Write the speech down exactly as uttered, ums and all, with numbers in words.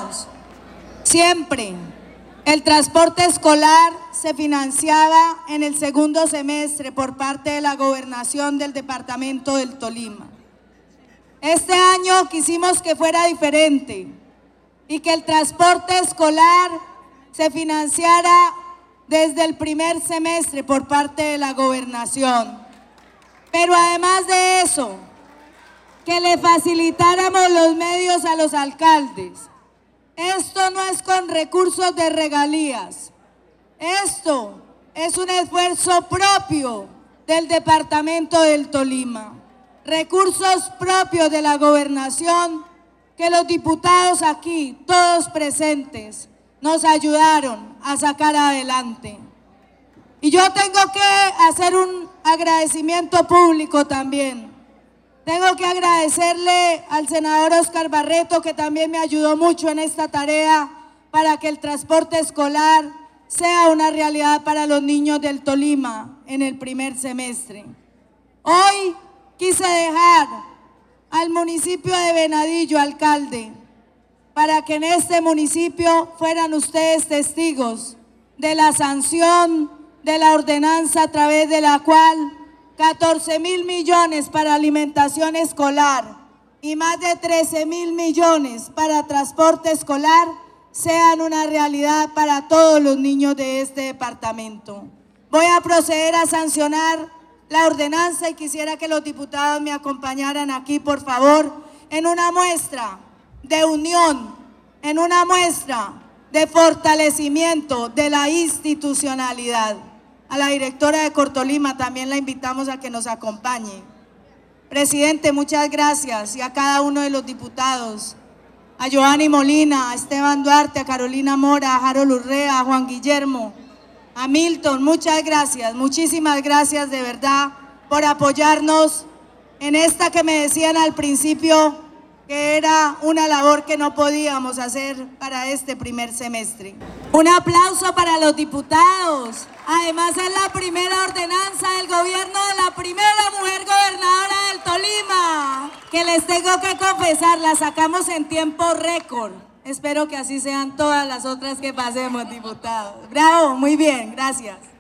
diputados, siempre el transporte escolar se financiaba en el segundo semestre por parte de la gobernación del departamento del Tolima. Este año quisimos que fuera diferente y que el transporte escolar se financiara desde el primer semestre por parte de la gobernación. Pero además de eso, que le facilitáramos los medios a los alcaldes. Esto no es con recursos de regalías. Esto es un esfuerzo propio del departamento del Tolima. Recursos propios de la gobernación que los diputados aquí, todos presentes, nos ayudaron a sacar adelante. Y yo tengo que hacer un agradecimiento público también. Tengo que agradecerle al senador Oscar Barreto, que también me ayudó mucho en esta tarea para que el transporte escolar sea una realidad para los niños del Tolima en el primer semestre. Hoy quise dejar al municipio de Venadillo, alcalde, para que en este municipio fueran ustedes testigos de la sanción de la ordenanza a través de la cual catorce mil millones para alimentación escolar y más de trece mil millones para transporte escolar sean una realidad para todos los niños de este departamento. Voy a proceder a sancionar la ordenanza y quisiera que los diputados me acompañaran aquí, por favor, en una muestra de unión, en una muestra de fortalecimiento de la institucionalidad. A la directora de Cortolima también la invitamos a que nos acompañe. Presidente, muchas gracias, y a cada uno de los diputados, a Giovanni Molina, a Esteban Duarte, a Carolina Mora, a Harold Urrea, a Juan Guillermo, a Milton, muchas gracias, muchísimas gracias de verdad por apoyarnos en esta que me decían al principio que era una labor que no podíamos hacer para este primer semestre. Un aplauso para los diputados. Además es la primera ordenanza del gobierno de la primera mujer gobernadora del Tolima, que les tengo que confesar, la sacamos en tiempo récord. Espero que así sean todas las otras que pasemos, diputados. Bravo, muy bien, gracias.